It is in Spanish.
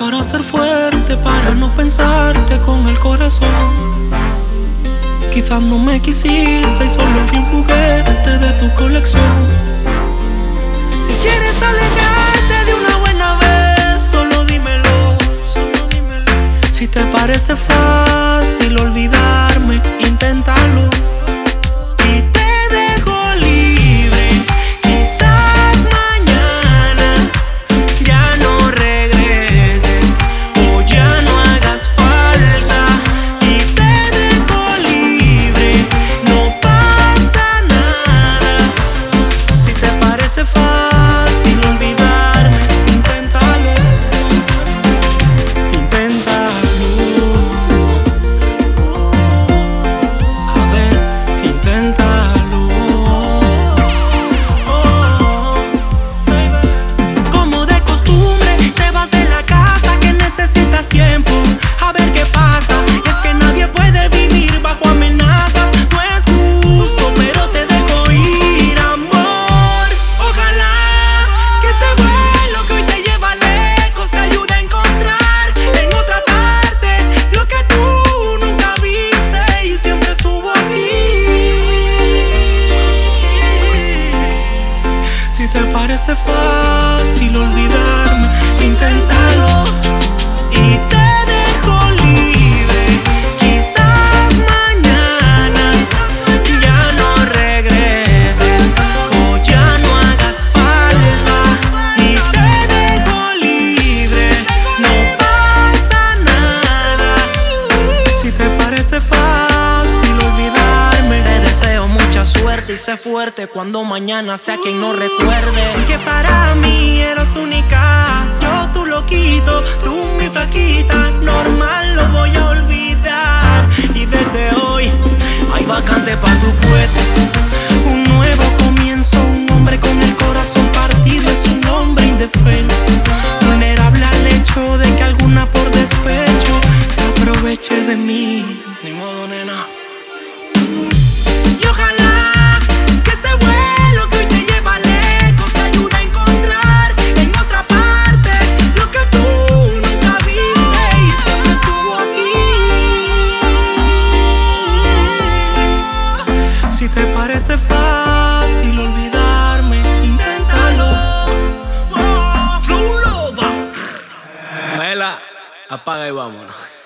para ser fuerte, para no pensarte con el corazón. Quizás no me quisiste y solo fui un juguete de tu colección. Si quieres alejarte de una buena vez, solo dímelo, solo dímelo. Si te parece fácil olvidarme, inténtalo. Y te dejo libre, quizás mañana ya no regreses o ya no hagas falta. Y te dejo libre, no pasa nada. Si te parece fácil olvidarme, inténtalo, inténtalo. A ver, inténtalo. Como de costumbre, te vas de la casa que necesitas tiempo. A ver qué pasa. Es que nadie puede vivir bajo amenazas. No es justo, pero te dejo ir, amor. Ojalá que ese vuelo que hoy te lleva lejos te ayude a encontrar en otra parte lo que tú nunca viste y siempre estuvo aquí. Si te parece fácil olvidarme, inténtalo. Y te dejo libre, quizás mañana ya no regreses o ya no hagas falta. Y te dejo libre, no pasa nada. Si te parece fácil olvidarme, te deseo mucha suerte y sé fuerte cuando mañana sea quien no recuerde que para mí eras única. Yo tu loquito, tú mi flaquita, normal lo voy a olvidar. Y desde hoy hay vacante pa' tu puesto. Un nuevo comienzo, un hombre con el corazón partido es un hombre indefenso, vulnerable al hecho de que alguna por despecho se aproveche de mí. Ni modo, nena. Y ojalá que ese vuelo que hoy te lleva lejos te ayude a encontrar en otra parte lo que tú nunca viste y siempre estuvo aquí. Si te parece fácil olvidarme, inténtalo. Flow Loba. Vela, apaga y vámonos.